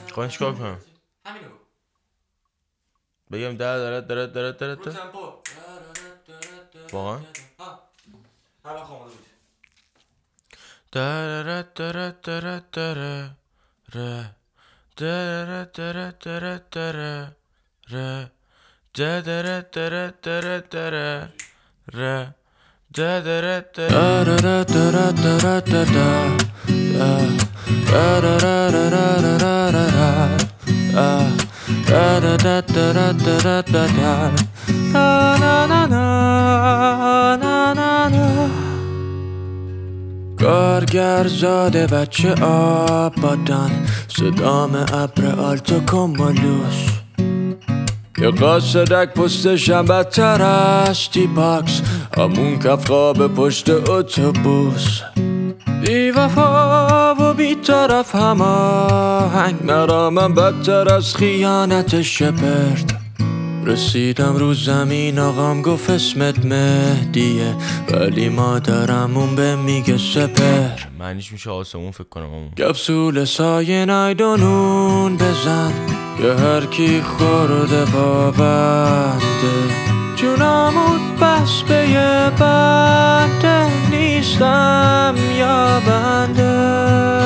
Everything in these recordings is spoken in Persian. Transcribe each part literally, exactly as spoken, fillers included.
خواهی چیکار کنم؟ همینو بگو. بگم در درد درد درد درد رو درد تمپو. واقعا؟ ها الان خامده بود. درد درد درد درد ره درد درد درد درد ره درد درد درد درد ره درد درد درد کارگر زاده بچه آبادان صدام ابر آلتو کمالوس یه قاصدک پستشم بدتر از تی باکس همون کف خواب پشت اتوبوس بی وفا و بی طرف هماهنگ مرامم بدتر از خیانت شپرد رسیدم رو زمین آقام گفت اسمت مهدیه ولی مادرم اون به میگه سپر معنیش میشه آسمون فکر کنم همون کپسول ساینایدونون بزن که هر کی خورده با بنده جونامون بس به یه بنده نیستم یا بنده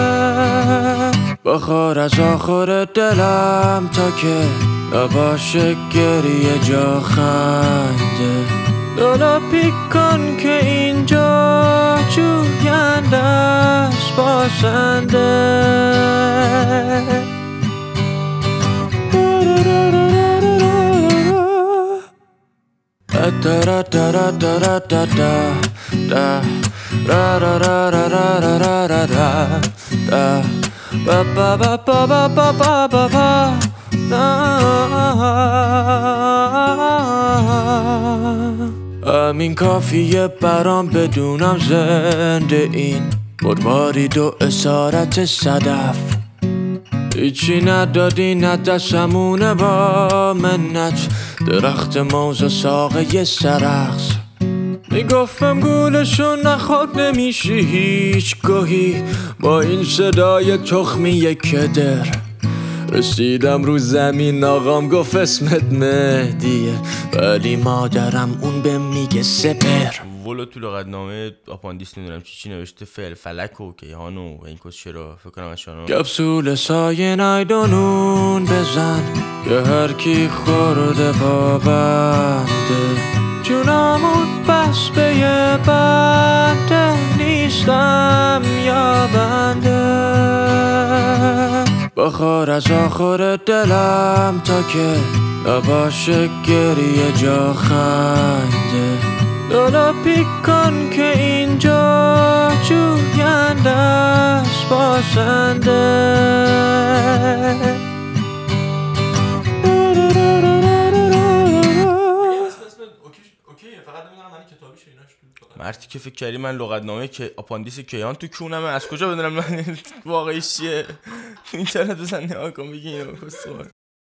بخور از آخر دلم تا که نباشه گریه جا خنده دولا پیک کن که اینجا جوینده است باشنده da da da da da da da ra ra ra ra ra ra ra ra ra da ba ba ba ba ba ba ba ba ba همین کافیه برام بدونم زنده این مروارید و اسارت صدف هیچی ندادی نه دستمونه با منت درخت موز و ساقه سرخص میگفتم گولشون نخواد نمیشی هیچ گاهی با این صدای تخمی کدر رسیدم رو زمین آقام گفت اسمت مهدیه ولی مادرم اون به میگه سپر ولو تو لغتنامه آپاندیس نمیدونم چی چی نوشته فعل فلک و کیهانو و این کس چرا فکر کنم اشانو کپسول ساینایدونون بزن که هر کی خورده با بنده جونامون بس به یه بنده نیستم یا بنده بخور از آخر دلم تا که نباشه گریه جا خنده دولا پیک کن که اینجا جوینده است باشنده مرتی که فکر کردی من لغتنامه که آپاندیس کیهان تو کونمه از کجا بدونم من واقعیش چیه اینترنت بزن نگاه کن بگی اینو